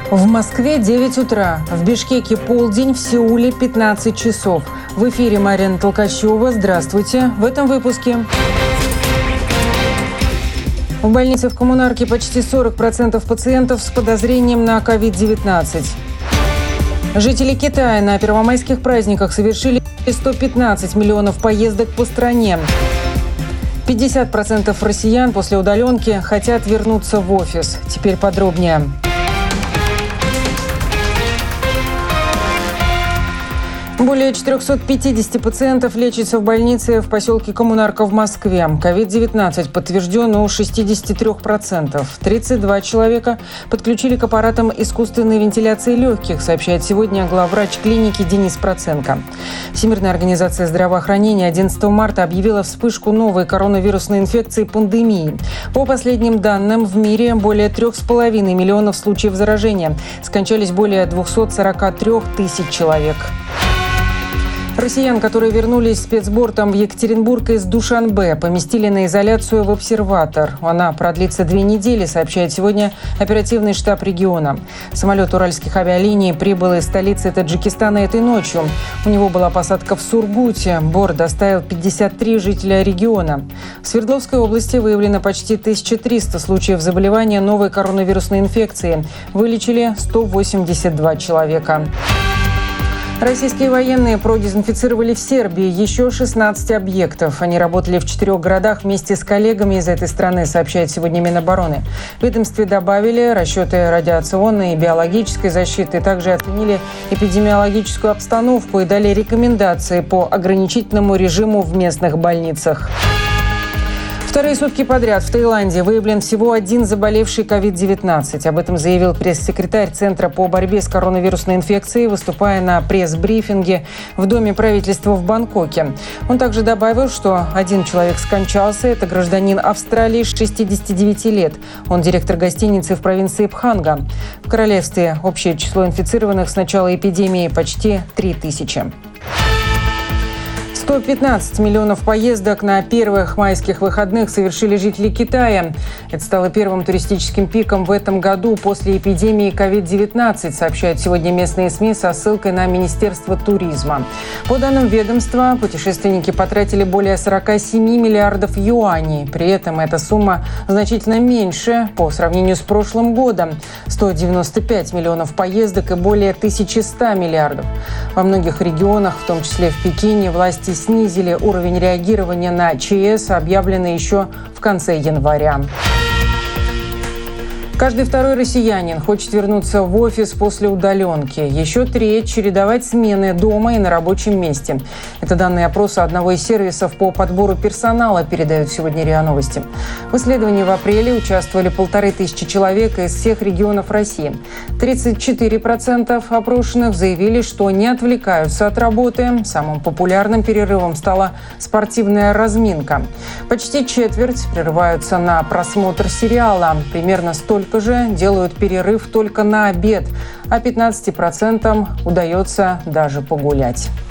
В Москве 9 утра, в Бишкеке полдень, в Сеуле 15 часов. В эфире Марина Толкачева. Здравствуйте. В этом выпуске. В больнице в Коммунарке почти 40% пациентов с подозрением на COVID-19. Жители Китая на первомайских праздниках совершили 115 миллионов поездок по стране. 50% россиян после удаленки хотят вернуться в офис. Теперь подробнее. Более 450 пациентов лечатся в больнице в поселке Коммунарка в Москве. COVID-19 подтвержден у 63%. 32 человека подключили к аппаратам искусственной вентиляции легких, сообщает сегодня главврач клиники Денис Проценко. Всемирная организация здравоохранения 11 марта объявила вспышку новой коронавирусной инфекции пандемии. По последним данным, в мире более 3,5 миллионов случаев заражения. Скончались более 243 тысяч человек. Россиян, которые вернулись спецбортом в Екатеринбург из Душанбе, поместили на изоляцию в обсерватор. Она продлится 2 недели, сообщает сегодня оперативный штаб региона. Самолет уральских авиалиний прибыл из столицы Таджикистана этой ночью. У него была посадка в Сургуте. Борт доставил 53 жителя региона. В Свердловской области выявлено почти 1300 случаев заболевания новой коронавирусной инфекции. Вылечили 182 человека. Российские военные продезинфицировали в Сербии еще 16 объектов. Они работали в 4 городах вместе с коллегами из этой страны, сообщает сегодня Минобороны. В ведомстве добавили расчеты радиационной и биологической защиты, также оценили эпидемиологическую обстановку и дали рекомендации по ограничительному режиму в местных больницах. Вторые сутки подряд в Таиланде выявлен всего один заболевший COVID-19. Об этом заявил пресс-секретарь Центра по борьбе с коронавирусной инфекцией, выступая на пресс-брифинге в Доме правительства в Бангкоке. Он также добавил, что один человек скончался. Это гражданин Австралии, 69 лет. Он директор гостиницы в провинции Пханга. В королевстве общее число инфицированных с начала эпидемии почти 3000. 115 миллионов поездок на первых майских выходных совершили жители Китая. Это стало первым туристическим пиком в этом году после эпидемии COVID-19, сообщают сегодня местные СМИ со ссылкой на Министерство туризма. По данным ведомства, путешественники потратили более 47 миллиардов юаней. При этом эта сумма значительно меньше по сравнению с прошлым годом – 195 миллионов поездок и более 1100 миллиардов. Во многих регионах, в том числе в Пекине, власти снизили уровень реагирования на ЧС, объявленный еще в конце января. Каждый второй россиянин хочет вернуться в офис после удаленки. Еще треть – чередовать смены дома и на рабочем месте. Это данные опроса одного из сервисов по подбору персонала, передают сегодня РИА Новости. В исследовании в апреле участвовали 1500 человек из всех регионов России. 34% опрошенных заявили, что не отвлекаются от работы. Самым популярным перерывом стала спортивная разминка. Почти четверть прерываются на просмотр сериала. Примерно столько же делают перерыв только на обед, а 15% удается даже погулять.